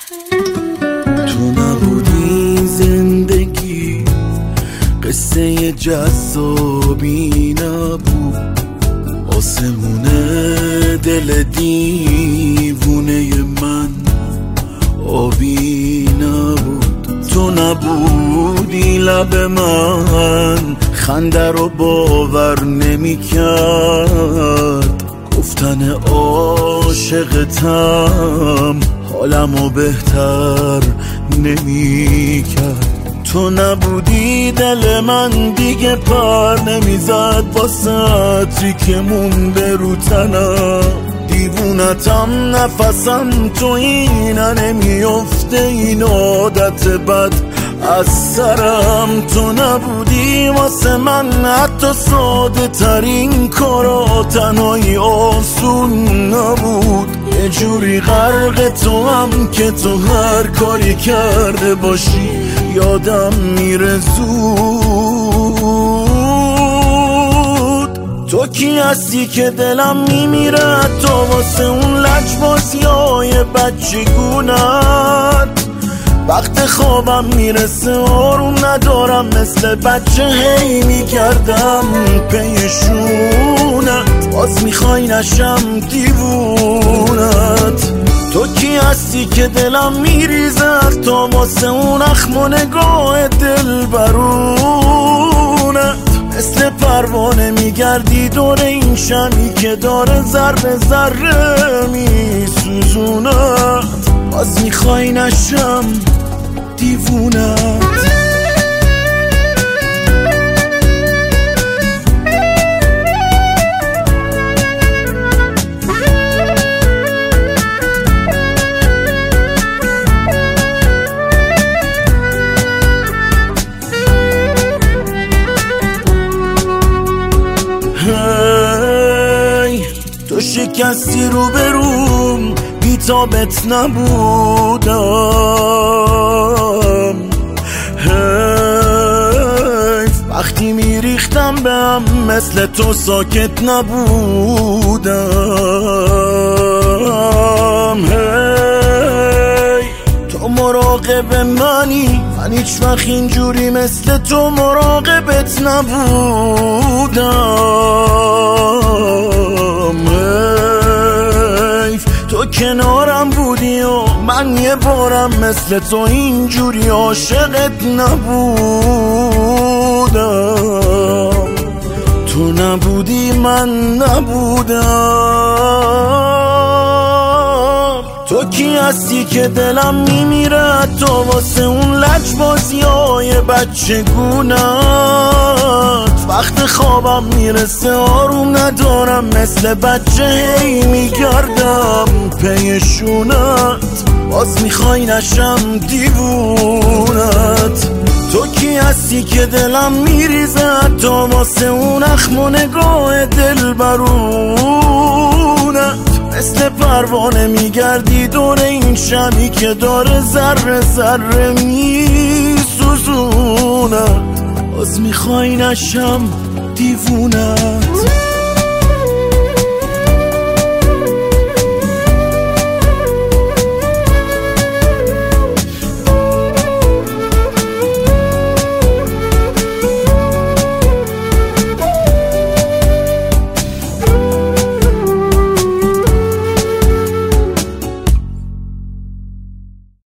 تو نبودی زندگی قصه جذابی نبود، آسمونه دل دیوونه من آبی نبود. تو نبودی لب من خنده رو باور نمی کرد، گفتن عاشقتم حالمو بهتر نمی کرد. تو نبودی دل من دیگه پر نمیزد واسه عطری که مونده رو تنم، دیوونتم نفسم تو اینه نمیفته این عادت بد از سرم. تو نبودی واسه من حتی ساده ترین کارا تنهایی آسون نبود، یه جوری غرق تو هم که تو هر کاری کرده باشی یادم میره زود. تو کی هستی که دلم میمیره تو واسه اون لجبازیای بچگونت، وقت خوابم میرسه آروم ندارم مثل بچه هی میگردم پیشونت، باز میخوای نشم دیوونت. تو کی هستی که دلم میریزه تا واسه اون اخم و نگاه دل برونت، مثل پروانه میگردی دور این شمی که داره ذره ذره میسوزونت، باز میخوای نشم دیوونت. تو شکستی رو بروم بی‌تابت نبودم، وقتی میریختم به هم مثل تو ساکت نبودم. تو مراقب منی من هیچ وقت اینجوری مثل تو مراقبت نبودم. تو کنارم بودی و من یه بارم مثل تو اینجوری عاشقت نبودم. تو نبودی من نبودم. تو کی هستی که دلم میمیره تو واسه اون لجبازیای بچگونت، وقت خوابم میرسه آروم ندارم مثل بچه هی میگردم پیشونت، باز میخوای نشم دیوونت. تو کی هستی که دلم میریزه تا واسه اون اخم و نگاه دل برونت، مثل پروانه میگردی دور این شمی که داره ذره ذره میسوزونت، باز میخوای نشم دیوونت.